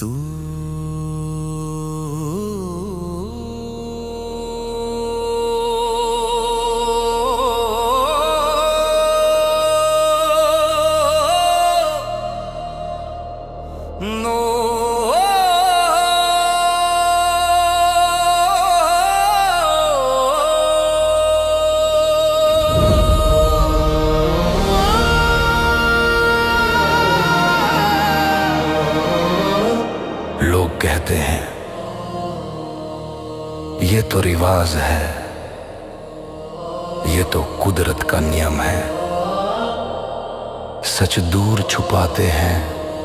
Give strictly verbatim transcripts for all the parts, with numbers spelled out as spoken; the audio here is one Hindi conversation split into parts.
तू नो लोग कहते हैं ये तो रिवाज है, ये तो कुदरत का नियम है। सच दूर छुपाते हैं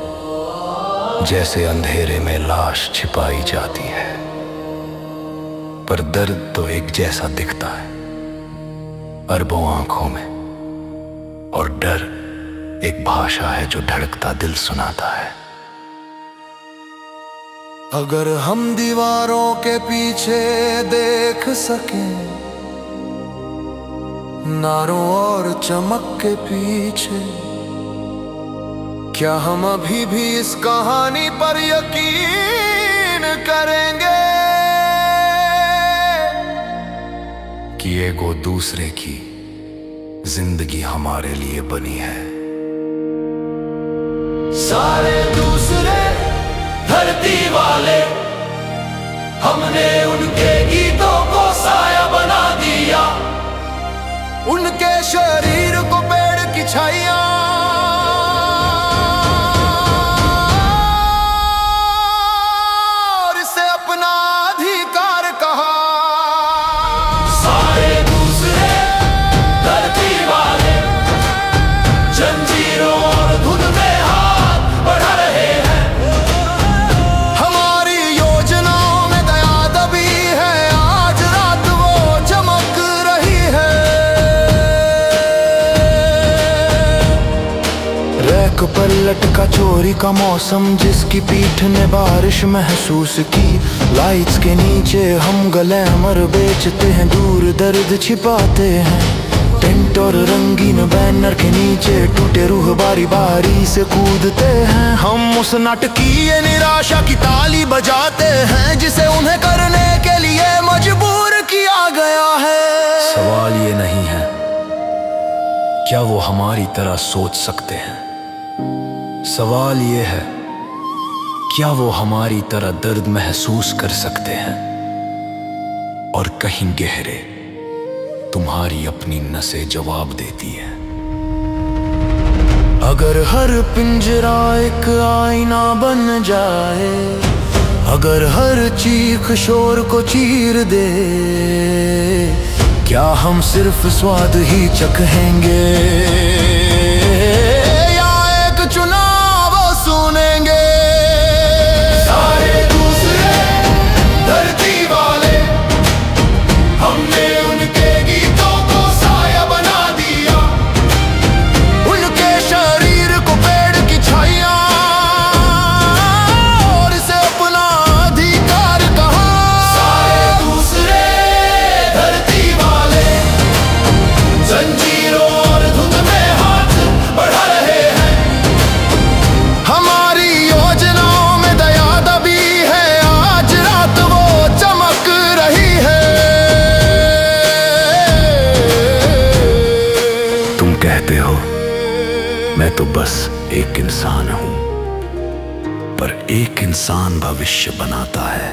जैसे अंधेरे में लाश छिपाई जाती है, पर दर्द तो एक जैसा दिखता है अरबों आंखों में, और डर एक भाषा है जो धड़कता दिल सुनाता है। अगर हम दीवारों के पीछे देख सकें, नारों और चमक के पीछे, क्या हम अभी भी इस कहानी पर यकीन करेंगे कि एगो दूसरे की जिंदगी हमारे लिए बनी है। सारे दूसरे धरती वाले, हमने उनके गीतों को साया बना दिया, उनके शरीर को पेड़ की छाया, और इसे अपना अधिकार कहा। सारे दूसरे धरती वाले जंजीरों और धुन में हाथ बढ़ा रहे हैं। पर लटका चोरी का मौसम, जिसकी पीठ ने बारिश महसूस की। लाइट्स के नीचे हम ग्लैमर बेचते हैं, दूर दर्द छिपाते हैं। टेंट और रंगीन बैनर के नीचे टूटे रूह बारी बारी से कूदते हैं। हम उस नाटकीय निराशा की ताली बजाते हैं जिसे उन्हें करने के लिए मजबूर किया गया है। सवाल ये नहीं है क्या वो हमारी तरह सोच सकते हैं, सवाल ये है क्या वो हमारी तरह दर्द महसूस कर सकते हैं। और कहीं गहरे तुम्हारी अपनी नसें जवाब देती है। अगर हर पिंजरा एक आईना बन जाए, अगर हर चीख शोर को चीर दे, क्या हम सिर्फ स्वाद ही चखेंगे या एक चुनाव सुनेंगे। सारे दूसरे धरती वाले, हमने उनके गीतों को साया बना दिया, उनके शरीर को पेड़ की छाया, और इसे अपना अधिकार कहा। सारे दूसरे धरती वाले जंजीरों और धुन में हाथ बढ़ा रहे हैं। हमारी योजनाओं में दया दबी है, आज रात वो चमक रही है। तुम कहते हो मैं तो बस एक इंसान हूं, पर एक इंसान भविष्य बनाता है।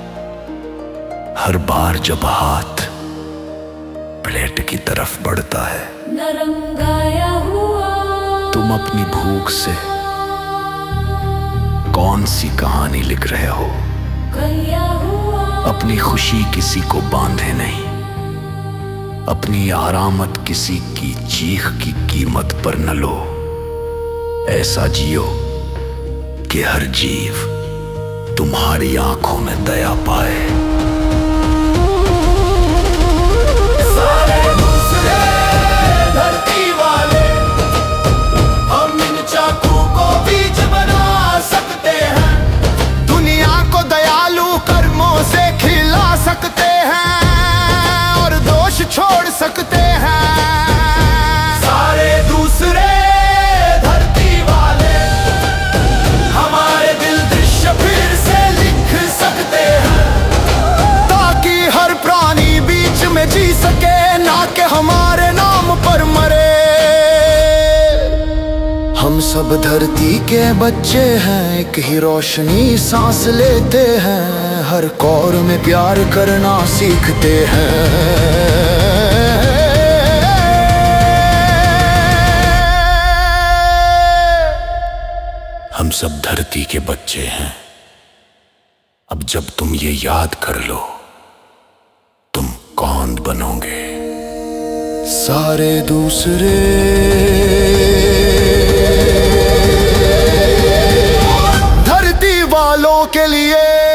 हर बार जब हाथ प्लेट की तरफ बढ़ता है, नरंगाया हुआ तुम अपनी भूख से कौन सी कहानी लिख रहे हो। गया हुआ अपनी खुशी किसी को बांधे नहीं, अपनी आरामत किसी की चीख की कीमत पर न लो। ऐसा जियो कि हर जीव तुम्हारी आंखों में दया पाए। सारे दूसरे धरती वाले, हम इन चाकू को बीज बना सकते हैं, दुनिया को दयालु कर्मों से खिला सकते हैं और दोष छोड़ सकते हैं। सारे दूसरे धरती वाले, हमारे दिल दृश्य फिर सब धरती के बच्चे हैं, एक ही रोशनी सांस लेते हैं, हर कौर में प्यार करना सीखते हैं। हम सब धरती के बच्चे हैं। अब जब तुम ये याद कर लो, तुम कौन बनोगे? सारे दूसरे धरती वालों के लिए